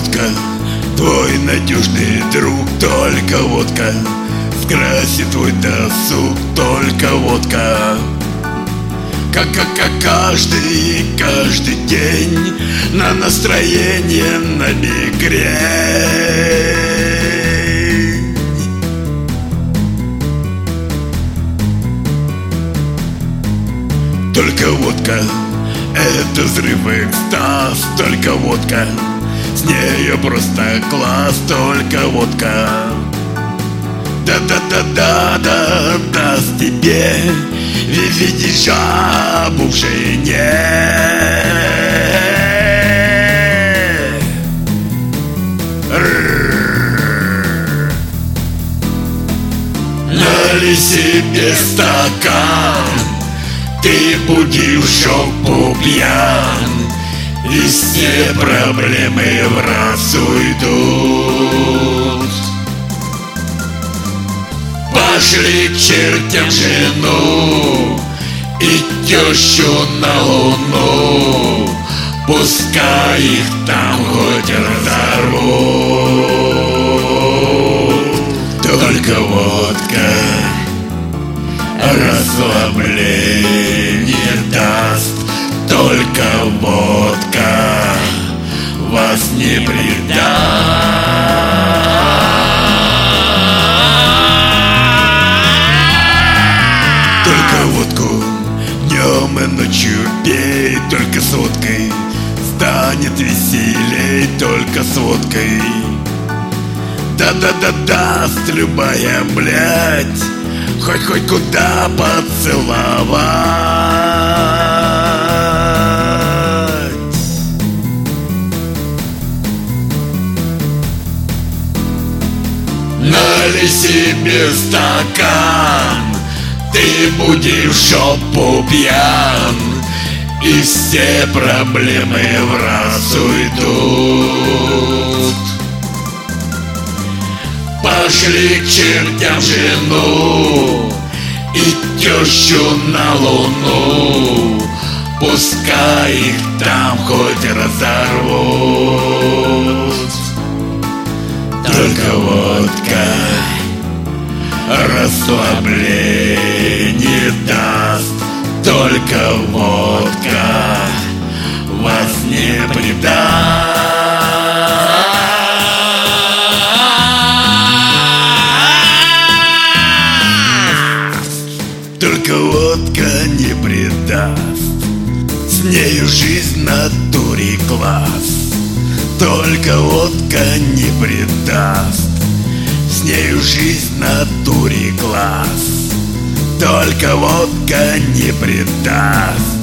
водка, твой надежный друг. Только водка скрасит твой досуг. Только водка. Как каждый день на настроение набегрень. Только водка — это взрыв, экстаз. Только водка, с нею просто класс. Только водка да даст тебе видеть жабу в жене. Налей себе стакан, ты будешь в шоку пьян, и все проблемы в раз уйдут. Пошли к чертям жену и тещу на луну, пускай их там хоть разорвут. Только водка расслабление даст. Только водка вас не предаст. Только водку днем и ночью пей. Только с водкой станет веселей. Только с водкой даст любая, блядь, хоть куда поцеловать. Налей себе стакан, ты будешь в шопу пьян, и все проблемы в раз уйдут. Пошли к чертям жену и тещу на луну, пускай их там хоть разорвут. Только водка расслабление даст. Только водка вас не предаст. Только водка не предаст, с нею жизнь натуре класс. Только водка не предаст, с нею жизнь натуре класс. Только водка не предаст.